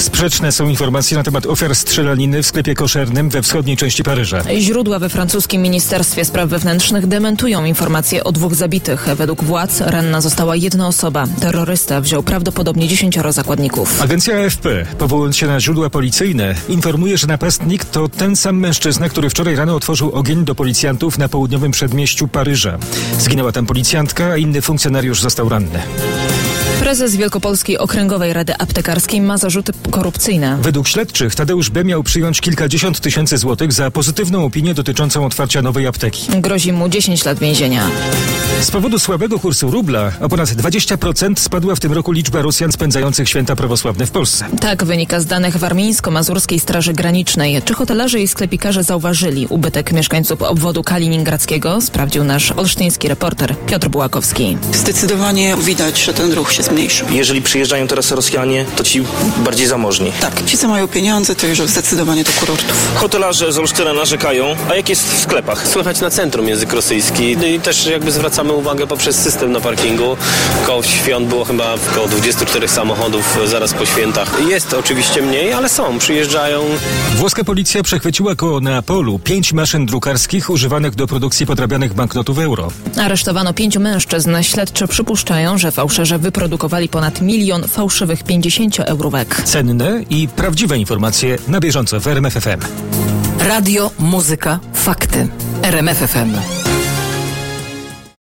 Sprzeczne są informacje na temat ofiar strzelaniny w sklepie koszernym we wschodniej części Paryża. Źródła we francuskim Ministerstwie Spraw Wewnętrznych dementują informacje o 2 zabitych. Według władz ranna została 1 osoba. Terrorysta wziął prawdopodobnie 10 zakładników. Agencja AFP, powołując się na źródła policyjne, informuje, że napastnik to ten sam mężczyzna, który wczoraj rano otworzył ogień do policjantów na południowym przedmieściu Paryża. Zginęła tam policjantka, a inny funkcjonariusz został ranny. Prezes Wielkopolskiej Okręgowej Rady Aptekarskiej ma zarzuty korupcyjne. Według śledczych Tadeusz B. miał przyjąć kilkadziesiąt tysięcy złotych za pozytywną opinię dotyczącą otwarcia nowej apteki. Grozi mu 10 lat więzienia. Z powodu słabego kursu rubla o ponad 20% spadła w tym roku liczba Rosjan spędzających święta prawosławne w Polsce. Tak wynika z danych Warmińsko-Mazurskiej Straży Granicznej. Czy hotelarze i sklepikarze zauważyli ubytek mieszkańców obwodu kaliningradzkiego? Sprawdził nasz olsztyński reporter Piotr Bułakowski. Zdecydowanie widać, że ten ruch się zmniejszył. Jeżeli przyjeżdżają teraz Rosjanie, to ci bardziej zamożni. Tak, ci co mają pieniądze, to już zdecydowanie do kurortów. Hotelarze z Olsztyna narzekają, a jak jest w sklepach? Słychać na centrum język rosyjski i też jakby zwracamy uwagę poprzez system na parkingu. Koło świąt było chyba około 24 samochodów zaraz po świętach. Jest oczywiście mniej, ale przyjeżdżają. Włoska policja przechwyciła koło Neapolu 5 maszyn drukarskich używanych do produkcji podrabianych banknotów euro. Aresztowano 5 mężczyzn. Śledczy przypuszczają, że fałszerze wyprodukowali ponad 1 milion fałszywych 50-eurówek. Cenne i prawdziwe informacje na bieżąco w RMF FM. Radio, muzyka, fakty. RMF FM.